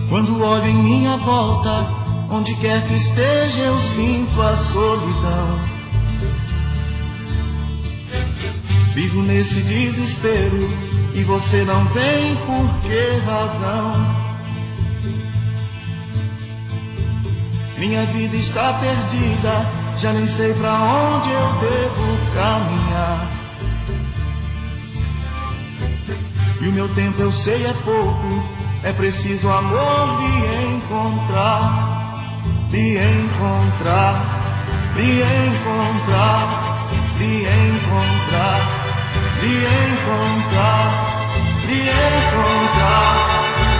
Quando olho em minha volta, onde quer que esteja eu sinto a solidão. Vivo nesse desespero e você não vem por que razão? Minha vida está perdida, já nem sei pra onde eu devo caminhar. E o meu tempo eu sei é pouco, é preciso amor lhe encontrar, lhe encontrar, lhe encontrar, lhe encontrar, lhe encontrar, lhe encontrar.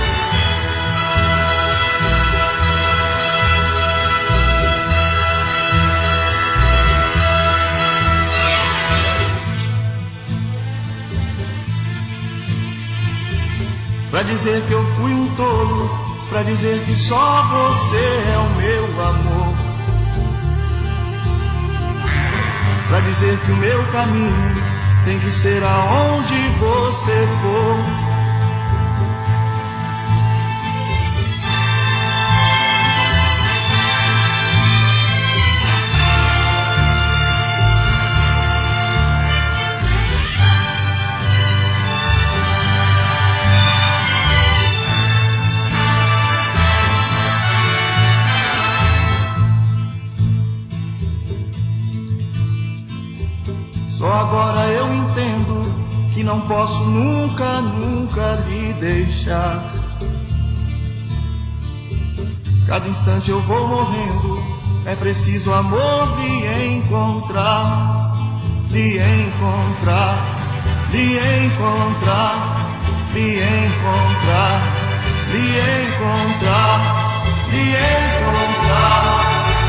Pra dizer que eu fui um tolo, pra dizer que só você é o meu amor, pra dizer que o meu caminho tem que ser aonde você for. Só agora eu entendo que não posso nunca, nunca lhe deixar. Cada instante eu vou morrendo, é preciso amor lhe encontrar, lhe encontrar, lhe encontrar, lhe encontrar, lhe encontrar, lhe encontrar.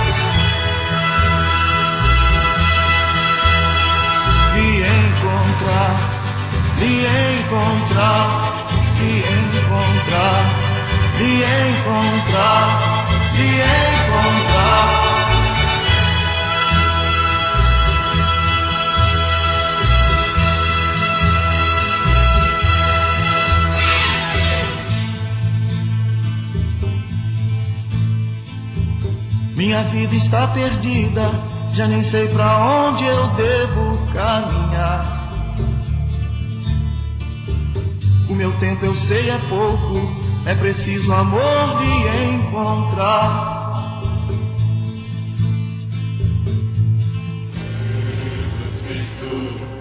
Lhe encontrar, lhe encontrar, lhe encontrar, lhe encontrar, lhe encontrar. Minha vida está perdida, já nem sei pra onde eu devo caminhar. O meu tempo eu sei é pouco, é preciso amor lhe encontrar. Jesus Cristo.